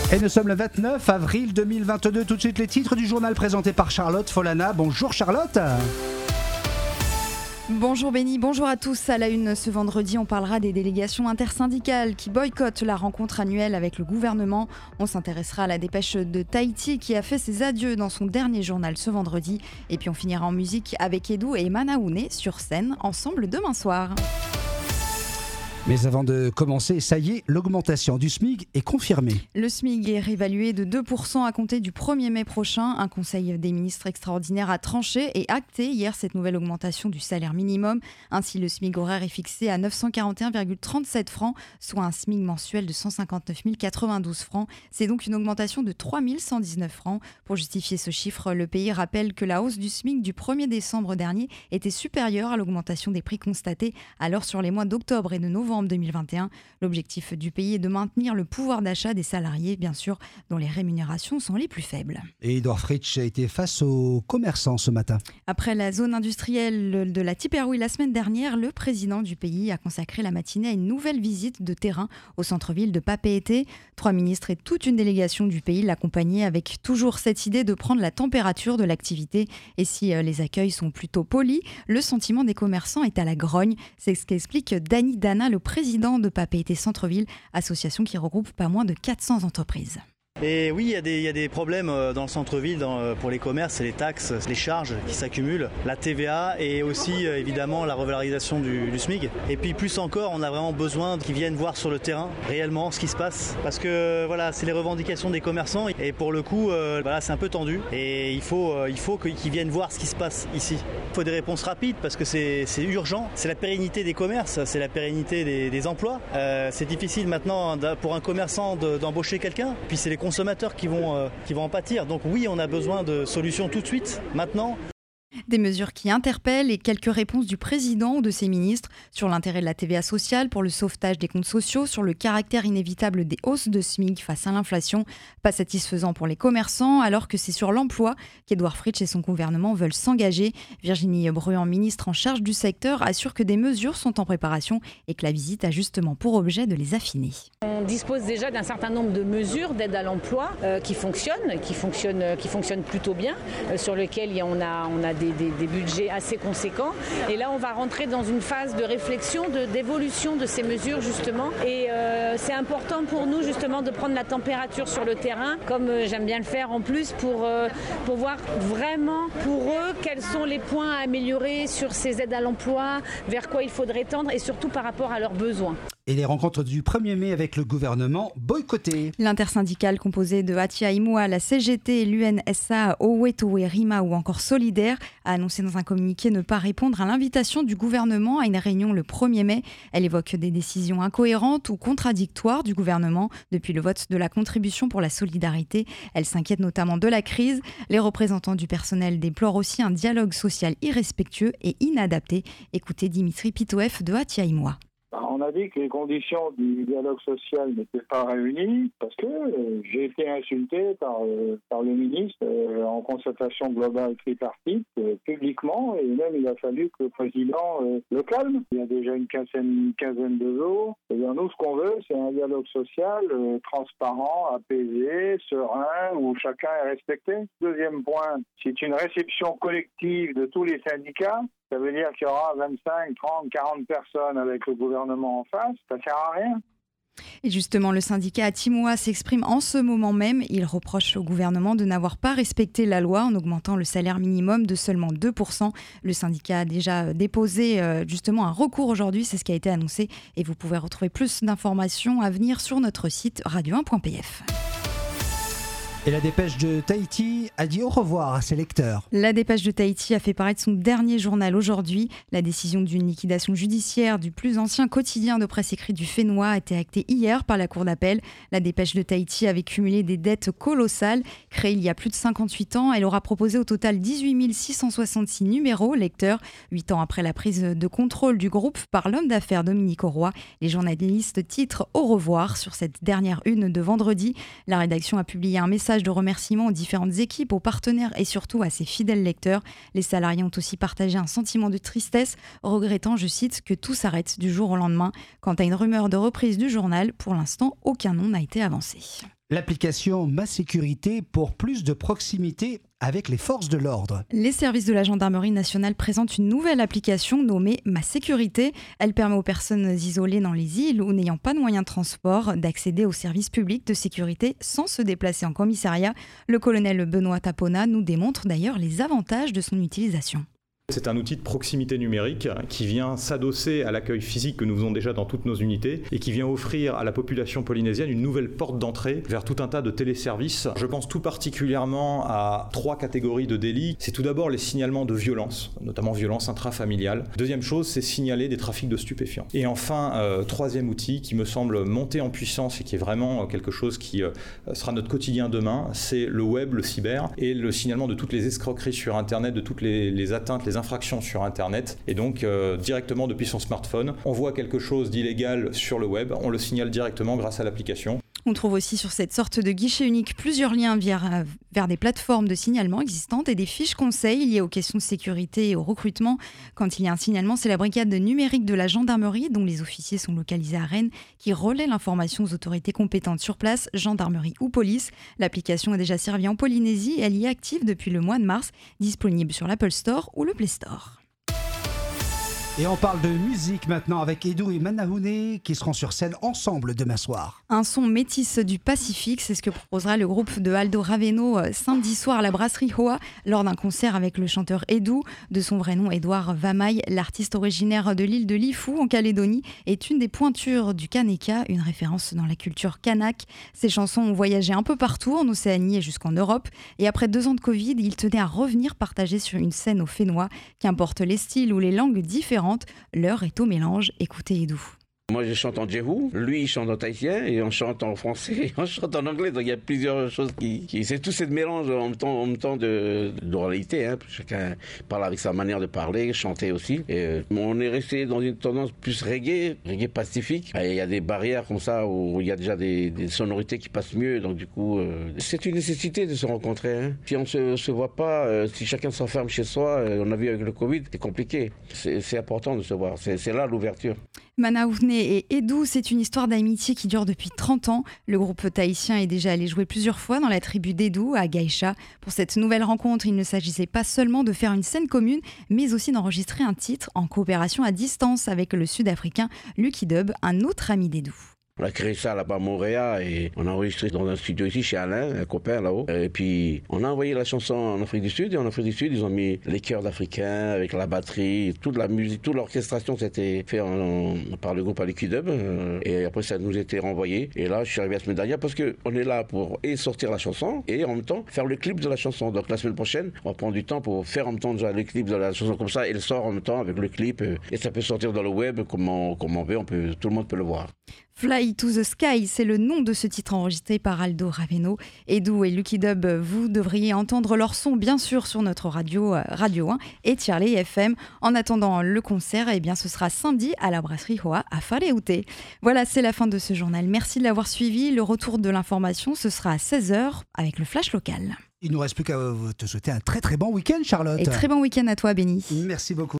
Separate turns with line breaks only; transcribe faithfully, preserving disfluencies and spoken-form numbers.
Et nous sommes le vingt-neuf avril deux mille vingt-deux. Tout de suite les titres du journal présenté par Charlotte Folana. Bonjour Charlotte.
Bonjour Benny, bonjour à tous. À la une ce vendredi, on parlera des délégations intersyndicales qui boycottent la rencontre annuelle avec le gouvernement. On s'intéressera à la dépêche de Tahiti qui a fait ses adieux dans son dernier journal ce vendredi. Et puis on finira en musique avec Edu et Manaouné sur scène ensemble demain soir.
Mais avant de commencer, ça y est, l'augmentation du SMIC est confirmée.
Le SMIC est réévalué de deux pour cent à compter du premier mai prochain. Un conseil des ministres extraordinaire a tranché et acté hier cette nouvelle augmentation du salaire minimum. Ainsi, le SMIC horaire est fixé à neuf cent quarante et un virgule trente-sept francs, soit un SMIC mensuel de cent cinquante-neuf mille quatre-vingt-douze francs. C'est donc une augmentation de trois mille cent dix-neuf francs. Pour justifier ce chiffre, le pays rappelle que la hausse du SMIC du premier décembre dernier était supérieure à l'augmentation des prix constatée alors sur les mois d'octobre et de novembre deux mille vingt et un. L'objectif du pays est de maintenir le pouvoir d'achat des salariés, bien sûr, dont les rémunérations sont les plus faibles.
Et Édouard Fritsch a été face aux commerçants ce matin.
Après la zone industrielle de la Tipperary la semaine dernière, le président du pays a consacré la matinée à une nouvelle visite de terrain au centre-ville de Papeete. Trois ministres et toute une délégation du pays l'accompagnaient avec toujours cette idée de prendre la température de l'activité. Et si les accueils sont plutôt polis, le sentiment des commerçants est à la grogne. C'est ce qu'explique Danny Dana, le président de Papeete Centre-Ville, association qui regroupe pas moins de quatre cents entreprises.
Et oui, il y a des, il y a des problèmes dans le centre-ville dans, pour les commerces, c'est les taxes, les charges qui s'accumulent, la T V A et aussi évidemment la revalorisation du, du SMIC. Et puis plus encore, on a vraiment besoin qu'ils viennent voir sur le terrain réellement ce qui se passe. Parce que voilà, c'est les revendications des commerçants et pour le coup, euh, voilà, c'est un peu tendu. Et il faut, euh, il faut qu'ils viennent voir ce qui se passe ici. Il faut des réponses rapides parce que c'est, c'est urgent. C'est la pérennité des commerces, c'est la pérennité des, des emplois. Euh, c'est difficile maintenant pour un commerçant de, d'embaucher quelqu'un. Puis c'est les consommateurs qui vont, euh, qui vont en pâtir. Donc oui, on a besoin de solutions tout de suite, maintenant.
Des mesures qui interpellent et quelques réponses du président ou de ses ministres sur l'intérêt de la T V A sociale pour le sauvetage des comptes sociaux, sur le caractère inévitable des hausses de SMIC face à l'inflation. Pas satisfaisant pour les commerçants, alors que c'est sur l'emploi qu'Édouard Fritsch et son gouvernement veulent s'engager. Virginie Bruand, ministre en charge du secteur, assure que des mesures sont en préparation et que la visite a justement pour objet de les affiner.
On dispose déjà d'un certain nombre de mesures d'aide à l'emploi euh, qui fonctionnent, qui fonctionnent, euh, qui fonctionnent plutôt bien, euh, sur lesquelles on a, on a des, des, des budgets assez conséquents. Et là, on va rentrer dans une phase de réflexion, de, d'évolution de ces mesures justement. Et euh, c'est important pour nous justement de prendre la température sur le terrain, comme euh, j'aime bien le faire en plus, pour, euh, pour voir vraiment pour eux quels sont les points à améliorer sur ces aides à l'emploi, vers quoi il faudrait tendre et surtout par rapport à leurs besoins.
Et les rencontres du premier mai avec le gouvernement boycottées.
L'intersyndicale composée de Hatia Imua, la C G T, l'U N S A, Owetoe Rima ou encore Solidaire a annoncé dans un communiqué ne pas répondre à l'invitation du gouvernement à une réunion le premier mai. Elle évoque des décisions incohérentes ou contradictoires du gouvernement depuis le vote de la contribution pour la solidarité. Elle s'inquiète notamment de la crise. Les représentants du personnel déplorent aussi un dialogue social irrespectueux et inadapté. Écoutez Dimitri Pitoef de Hatia Imua.
On a dit que les conditions du dialogue social n'étaient pas réunies parce que euh, j'ai été insulté par, euh, par le ministre euh, en concertation globale tripartite euh, publiquement et même il a fallu que le président euh, le calme. Il y a déjà une quinzaine, une quinzaine de jours. Et bien nous, ce qu'on veut, c'est un dialogue social euh, transparent, apaisé, serein, où chacun est respecté. Deuxième point, c'est une réception collective de tous les syndicats. Ça veut dire qu'il y aura vingt-cinq, trente, quarante personnes avec le gouvernement en face. Ça ne sert à rien.
Et justement, le syndicat Atimoa s'exprime en ce moment même. Il reproche au gouvernement de n'avoir pas respecté la loi en augmentant le salaire minimum de seulement deux pour cent. Le syndicat a déjà déposé justement un recours aujourd'hui, c'est ce qui a été annoncé. Et vous pouvez retrouver plus d'informations à venir sur notre site radio un point p f.
Et la dépêche de Tahiti a dit au revoir à ses lecteurs.
La dépêche de Tahiti a fait paraître son dernier journal aujourd'hui. La décision d'une liquidation judiciaire du plus ancien quotidien de presse écrite du Fénois a été actée hier par la cour d'appel. La dépêche de Tahiti avait cumulé des dettes colossales. Créée il y a plus de cinquante-huit ans, elle aura proposé au total dix-huit mille six cent soixante-six numéros lecteurs. Huit ans après la prise de contrôle du groupe par l'homme d'affaires Dominique Auroy, les journalistes titrent au revoir sur cette dernière une de vendredi. La rédaction a publié un message de remerciements aux différentes équipes, aux partenaires et surtout à ses fidèles lecteurs. Les salariés ont aussi partagé un sentiment de tristesse, regrettant, je cite, que tout s'arrête du jour au lendemain. Quant à une rumeur de reprise du journal, pour l'instant, aucun nom n'a été avancé.
L'application Ma Sécurité pour plus de proximité avec les forces de l'ordre.
Les services de la gendarmerie nationale présentent une nouvelle application nommée Ma Sécurité. Elle permet aux personnes isolées dans les îles ou n'ayant pas de moyens de transport d'accéder aux services publics de sécurité sans se déplacer en commissariat. Le colonel Benoît Tapona nous démontre d'ailleurs les avantages de son utilisation.
C'est un outil de proximité numérique qui vient s'adosser à l'accueil physique que nous faisons déjà dans toutes nos unités et qui vient offrir à la population polynésienne une nouvelle porte d'entrée vers tout un tas de téléservices. Je pense tout particulièrement à trois catégories de délits. C'est tout d'abord les signalements de violence, notamment violence intrafamiliale. Deuxième chose, c'est signaler des trafics de stupéfiants. Et enfin, euh, troisième outil qui me semble monter en puissance et qui est vraiment quelque chose qui euh, sera notre quotidien demain, c'est le web, le cyber et le signalement de toutes les escroqueries sur Internet, de toutes les, les atteintes, les infractions sur Internet. Et donc, euh, directement depuis son smartphone, on voit quelque chose d'illégal sur le web, on le signale directement grâce à l'application.
On trouve aussi sur cette sorte de guichet unique plusieurs liens vers, vers des plateformes de signalement existantes et des fiches conseils liées aux questions de sécurité et au recrutement. Quand il y a un signalement, c'est la brigade numérique de la gendarmerie, dont les officiers sont localisés à Rennes, qui relaie l'information aux autorités compétentes sur place, gendarmerie ou police. L'application a déjà servi en Polynésie et elle y est active depuis le mois de mars, disponible sur l'Apple Store ou le Play Store.
Et on parle de musique maintenant avec Edu et Manahune qui seront sur scène ensemble demain soir.
Un son métis du Pacifique, c'est ce que proposera le groupe de Aldo Raveno samedi soir à la brasserie Hoa lors d'un concert avec le chanteur Edu. De son vrai nom, Édouard Vamaille, l'artiste originaire de l'île de Lifou en Calédonie, est une des pointures du Kaneka, une référence dans la culture kanak. Ses chansons ont voyagé un peu partout, en Océanie et jusqu'en Europe. Et après deux ans de Covid, il tenait à revenir partager sur une scène au Fénois. Qu'importe les styles ou les langues différentes, l'heure est au mélange. Écoutez Edu.
Moi je chante en djehou, lui il chante en tahitien et on chante en français et on chante en anglais, donc il y a plusieurs choses qui... qui c'est tout ce mélange en même temps, en même temps de, d'oralité, hein. Chacun parle avec sa manière de parler, chanter aussi. Et euh, on est resté dans une tendance plus reggae, reggae pacifique. Et il y a des barrières comme ça où il y a déjà des, des sonorités qui passent mieux, donc du coup euh, c'est une nécessité de se rencontrer. Hein. Si on ne se, se voit pas, euh, si chacun s'enferme chez soi, euh, on a vu avec le Covid, c'est compliqué. C'est, c'est important de se voir, c'est, c'est là l'ouverture.
Manahune et Edu, c'est une histoire d'amitié qui dure depuis trente ans. Le groupe tahitien est déjà allé jouer plusieurs fois dans la tribu d'Edu à Gaïcha. Pour cette nouvelle rencontre, il ne s'agissait pas seulement de faire une scène commune, mais aussi d'enregistrer un titre en coopération à distance avec le Sud-Africain Lucky Dub, un autre ami d'Edu.
On a créé ça là-bas à Montréal et on a enregistré dans un studio ici chez Alain, un copain là-haut. Et puis on a envoyé la chanson en Afrique du Sud et en Afrique du Sud ils ont mis les chœurs d'Africains avec la batterie, toute la musique, toute l'orchestration c'était fait en, en, par le groupe Lucky Dub et après ça nous était renvoyé. Et là je suis arrivé la semaine dernière parce qu'on est là pour et sortir la chanson et en même temps faire le clip de la chanson. Donc la semaine prochaine on va prendre du temps pour faire en même temps déjà le clip de la chanson comme ça et le sort en même temps avec le clip et ça peut sortir dans le web comme on, comme on veut, on peut, tout le monde peut le voir.
Fly to the Sky, c'est le nom de ce titre enregistré par Aldo Raveno. Edu et Lucky Dub, vous devriez entendre leur son bien sûr sur notre radio Radio un et Charlie F M. En attendant le concert, eh bien, ce sera samedi à la brasserie Hoa à Whare. Voilà, c'est la fin de ce journal. Merci de l'avoir suivi. Le retour de l'information, ce sera à seize heures avec le flash local.
Il ne nous reste plus qu'à te souhaiter un très très bon week-end, Charlotte.
Et très bon week-end à toi, Béni.
Merci beaucoup.